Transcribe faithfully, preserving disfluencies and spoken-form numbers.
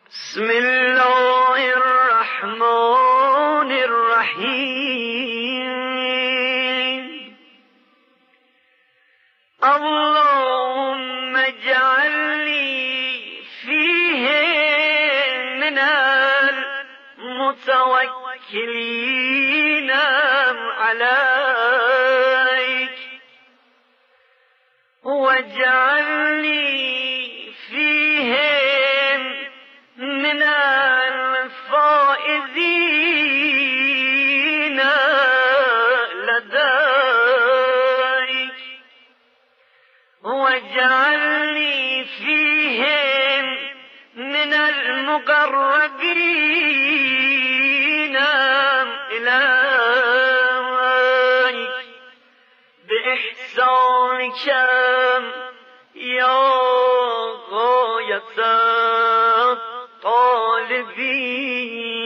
بسم الله الرحمن الرحيم. اللهم اجعلني فيه من المتوكلين عليك، واجعلني فيهم من الفائزين لديك، واجعلني فيهم من المقربين إليك بإحسانك يا غاية الطالبين.